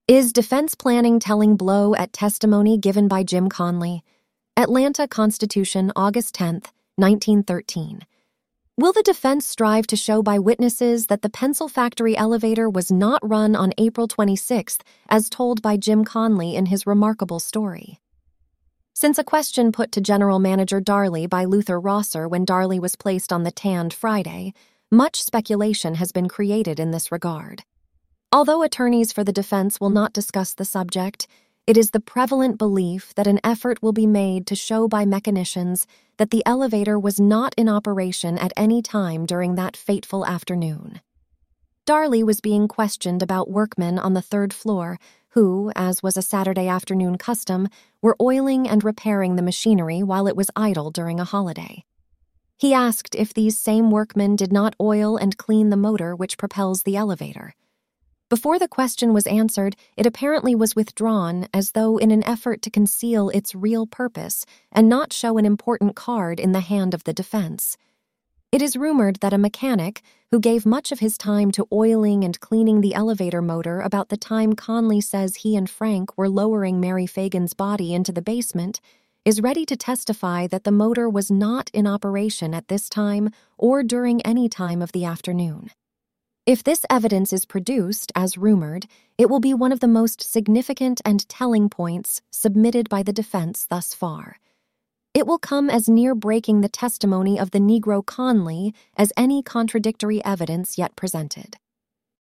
Is defense planning telling blow at testimony given by Jim Conley? Atlanta Constitution, August 10, 1913. Will the defense strive to show by witnesses that the pencil factory elevator was not run on April 26th, as told by Jim Conley in his remarkable story? Since a question put to General Manager Darley by Luther Rosser when Darley was placed on the tanned Friday, much speculation has been created in this regard. Although attorneys for the defense will not discuss the subject, it is the prevalent belief that an effort will be made to show by mechanicians that the elevator was not in operation at any time during that fateful afternoon. Darley was being questioned about workmen on the third floor who, as was a Saturday afternoon custom, were oiling and repairing the machinery while it was idle during a holiday. He asked if these same workmen did not oil and clean the motor which propels the elevator. Before the question was answered, it apparently was withdrawn as though in an effort to conceal its real purpose and not show an important card in the hand of the defense. It is rumored that a mechanic, who gave much of his time to oiling and cleaning the elevator motor about the time Conley says he and Frank were lowering Mary Fagan's body into the basement, is ready to testify that the motor was not in operation at this time or during any time of the afternoon. If this evidence is produced, as rumored, it will be one of the most significant and telling points submitted by the defense thus far. It will come as near breaking the testimony of the Negro Conley as any contradictory evidence yet presented.